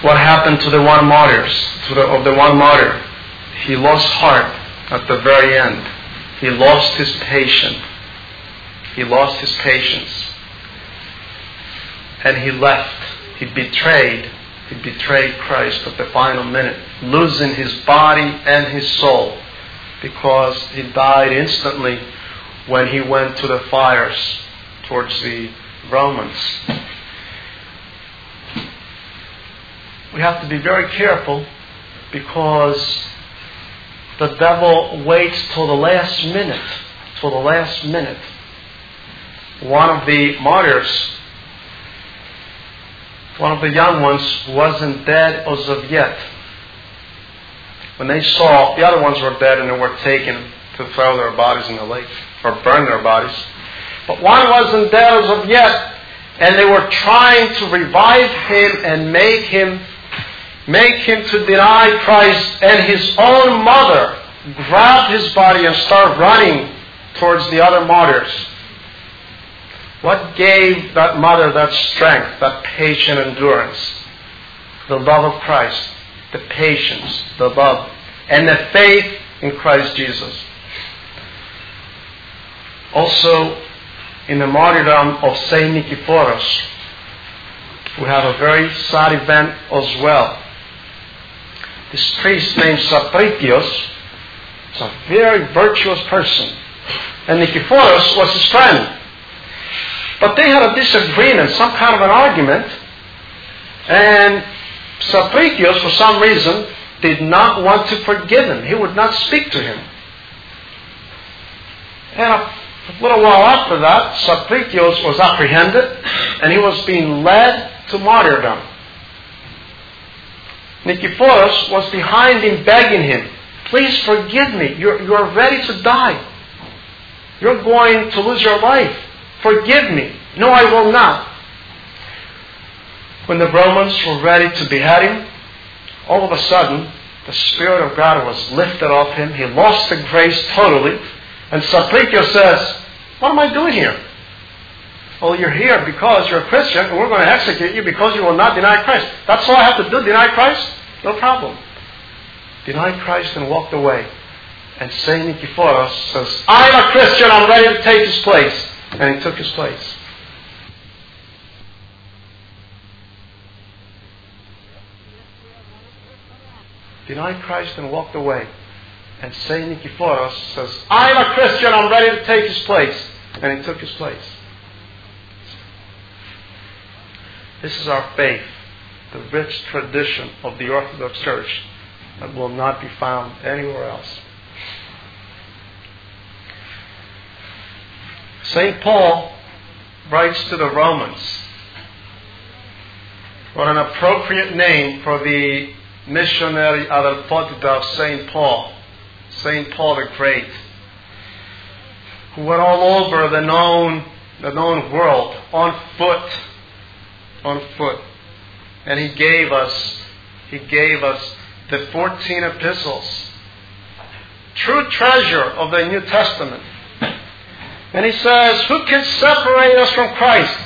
what happened to the one martyr? He lost heart at the very end. He lost his patience. He lost his patience. And he left. He betrayed Christ at the final minute, losing his body and his soul, because he died instantly when he went to the fires towards the Romans. We have to be very careful, because the devil waits till the last minute. One of the martyrs, one of the young ones, wasn't dead as of yet. When they saw the other ones were dead and they were taken to throw their bodies in the lake or burn their bodies, but one wasn't dead as of yet, and they were trying to revive him and make him to deny Christ, and his own mother grabbed his body and started running towards the other martyrs. What gave that mother that strength, that patient endurance? The love of Christ, the patience, the love, and the faith in Christ Jesus. Also, in the martyrdom of Saint Nicephorus, we have a very sad event as well. This priest named Sapricius is a very virtuous person, and Nicephorus was his friend. But they had a disagreement, some kind of an argument, and Sapricius, for some reason, did not want to forgive him. He would not speak to him. And a little while after that, Sapricius was apprehended, and he was being led to martyrdom. Nicephorus was behind him, begging him, "Please forgive me. You're ready to die. You're going to lose your life. Forgive me." "No, I will not." When the Romans were ready to behead him, all of a sudden, the Spirit of God was lifted off him. He lost the grace totally. And Sapricius says, "What am I doing here?" "Well, you're here because you're a Christian, and we're going to execute you because you will not deny Christ." "That's all I have to do, deny Christ?" "No problem." Denied Christ and walked away. And Saint Nicephorus says, "I'm a Christian, I'm ready to take his place." And he took his place. Denied Christ and walked away. And Saint Nicephorus says, "I'm a Christian, I'm ready to take his place." And he took his place. This is our faith, the rich tradition of the Orthodox Church that will not be found anywhere else. St. Paul writes to the Romans. What an appropriate name for the missionary adelphotita of St. Paul. St. Paul the Great, who went all over the known world on foot. And he gave us the 14 epistles, true treasure of the New Testament. And he says, who can separate us from Christ?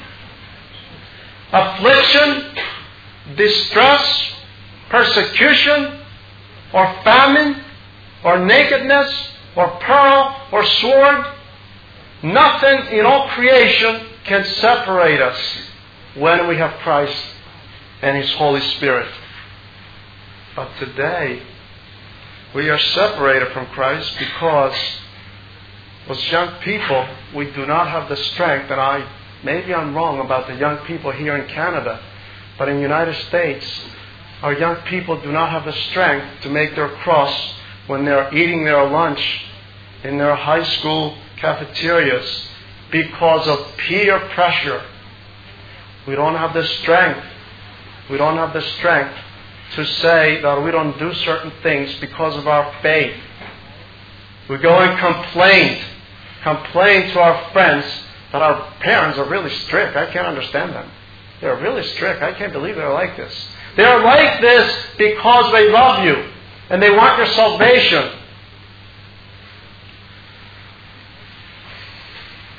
Affliction, distress, persecution, or famine, or nakedness, or peril, or sword? Nothing in all creation can separate us when we have Christ and His Holy Spirit. But today, we are separated from Christ because as young people, we do not have the strength, and maybe I'm wrong about the young people here in Canada, but in the United States, our young people do not have the strength to make their cross when they're eating their lunch in their high school cafeterias because of peer pressure. We don't have the strength. We don't have the strength to say that we don't do certain things because of our faith. We go and complain to our friends that our parents are really strict. I can't understand them. They're really strict. I can't believe they're like this. They're like this because they love you and they want your salvation.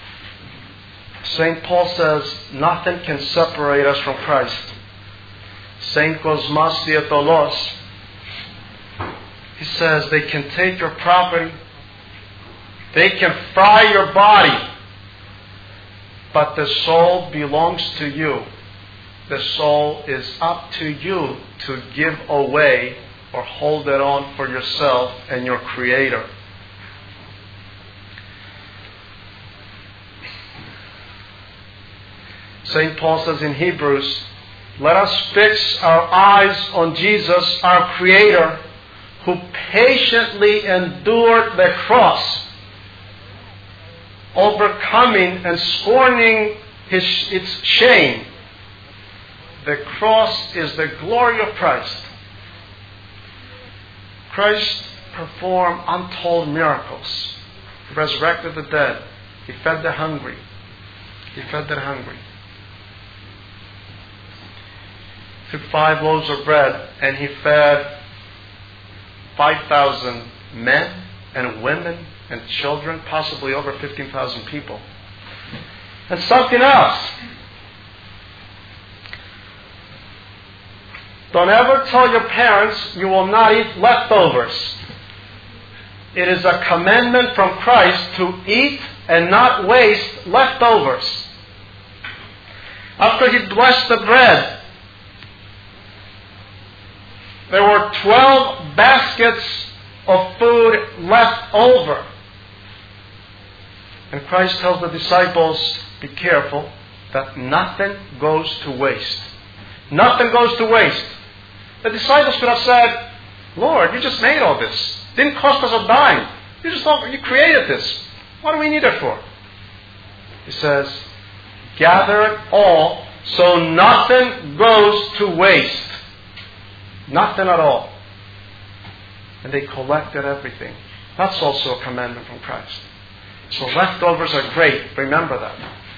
St. Paul says, nothing can separate us from Christ. Saint Cosmas Dietolos, he says they can take your property, they can fry your body, but the soul belongs to you. The soul is up to you to give away or hold it on for yourself and your Creator. St. Paul says in Hebrews, let us fix our eyes on Jesus, our Creator, who patiently endured the cross, overcoming and scorning its shame. The cross is the glory of Christ. Christ performed untold miracles. He resurrected the dead. He fed the hungry. He fed the hungry. Took 5 loaves of bread and he fed 5,000 men and women and children, possibly over 15,000 people. And something else. Don't ever tell your parents you will not eat leftovers. It is a commandment from Christ to eat and not waste leftovers. After he blessed the bread, there were 12 baskets of food left over. And Christ tells the disciples, be careful that nothing goes to waste. Nothing goes to waste. The disciples could have said, Lord, you just made all this. Didn't cost us a dime. You created this. What do we need it for? He says, gather it all so nothing goes to waste. Nothing at all. And they collected everything. That's also a commandment from Christ. So leftovers are great. Remember that.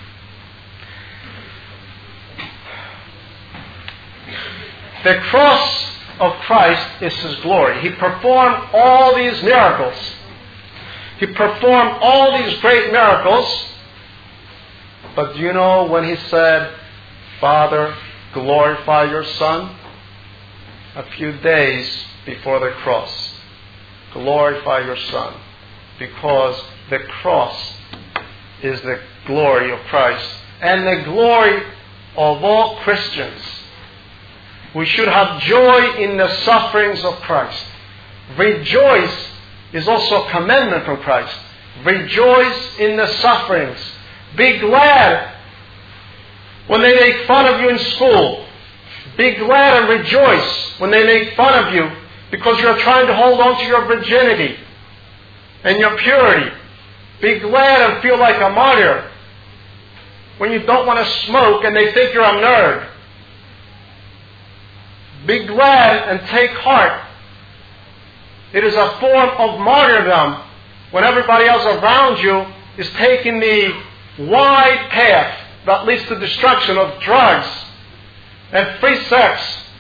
The cross of Christ is His glory. He performed all these miracles. He performed all these great miracles. But do you know when He said, Father, glorify your Son? A few days before the cross. Glorify your Son. Because the cross is the glory of Christ and the glory of all Christians. We should have joy in the sufferings of Christ. Rejoice is also a commandment from Christ. Rejoice in the sufferings. Be glad when they make fun of you in school. Be glad and rejoice when they make fun of you because you're trying to hold on to your virginity and your purity. Be glad and feel like a martyr when you don't want to smoke and they think you're a nerd. Be glad and take heart. It is a form of martyrdom when everybody else around you is taking the wide path that leads to destruction of drugs and free sex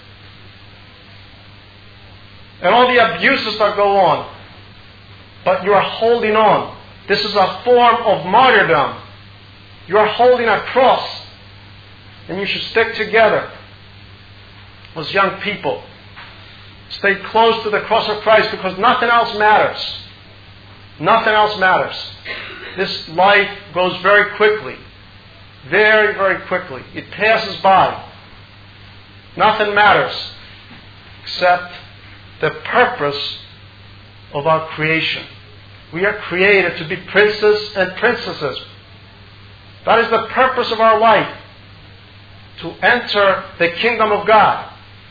and all the abuses that go on. But you are holding on. This is a form of martyrdom. You are holding a cross and you should stick together. As young people, stay close to the cross of Christ because nothing else matters. Nothing else matters. This life goes very quickly. Very, very quickly. It passes by. Nothing matters except the purpose of our creation. We are created to be princes and princesses. That is the purpose of our life. To enter the kingdom of God.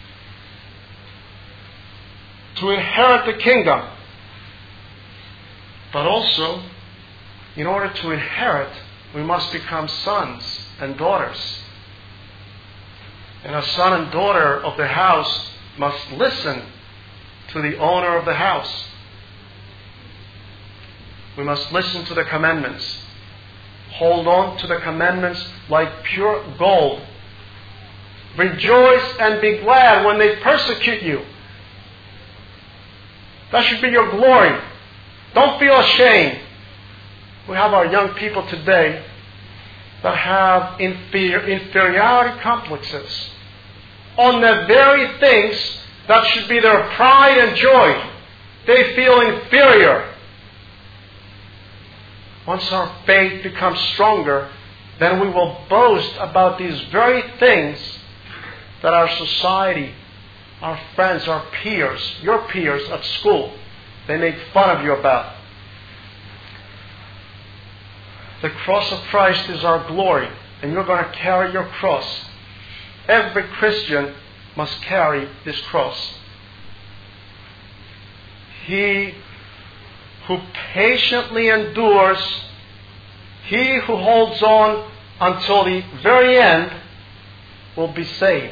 To inherit the kingdom. But also, in order to inherit, we must become sons and daughters. And a son and daughter of the house must listen to the owner of the house. We must listen to the commandments. Hold on to the commandments like pure gold. Rejoice and be glad when they persecute you. That should be your glory. Don't feel ashamed. We have our young people today that have inferiority complexes. on the very things that should be their pride and joy. They feel inferior. Once our faith becomes stronger, then we will boast about these very things that our society, our friends, our peers, your peers at school, they make fun of you about. The cross of Christ is our glory, and you're going to carry your cross. Every Christian must carry this cross. He who patiently endures, he who holds on until the very end, will be saved.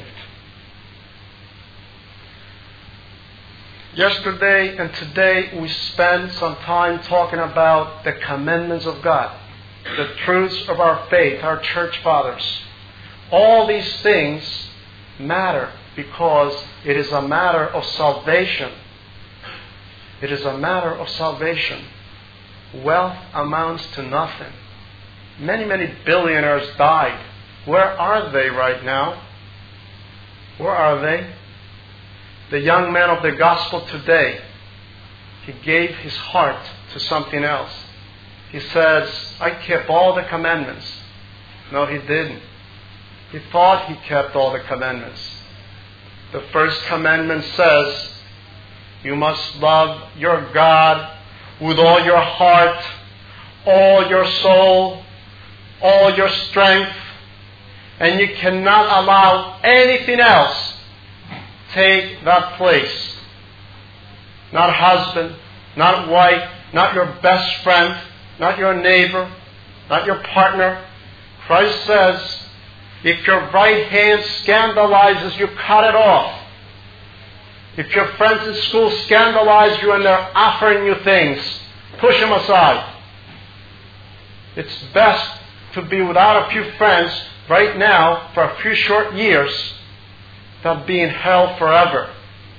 Yesterday and today we spent some time talking about the commandments of God, the truths of our faith, our church fathers. All these things matter because it is a matter of salvation. It is a matter of salvation. Wealth amounts to nothing. Many, many billionaires died. Where are they right now? Where are they? The young man of the gospel today, he gave his heart to something else. He says, I kept all the commandments. No, he didn't. He thought he kept all the commandments. The first commandment says, you must love your God with all your heart, all your soul, all your strength, and you cannot allow anything else take that place. Not husband, not wife, not your best friend, not your neighbor, not your partner. Christ says, if your right hand scandalizes you, cut it off. If your friends in school scandalize you and they're offering you things, push them aside. It's best to be without a few friends right now for a few short years than be in hell forever.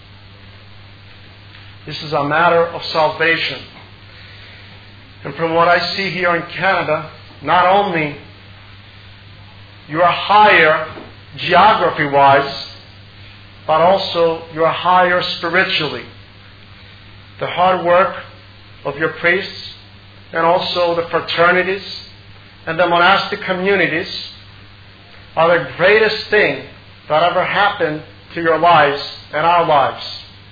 This is a matter of salvation. And from what I see here in Canada, not only you are higher geography-wise, but also you are higher spiritually. The hard work of your priests and also the fraternities and the monastic communities are the greatest thing that ever happened to your lives and our lives.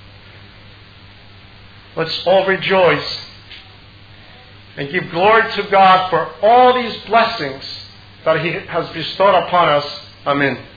Let's all rejoice and give glory to God for all these blessings that He has bestowed upon us. Amen.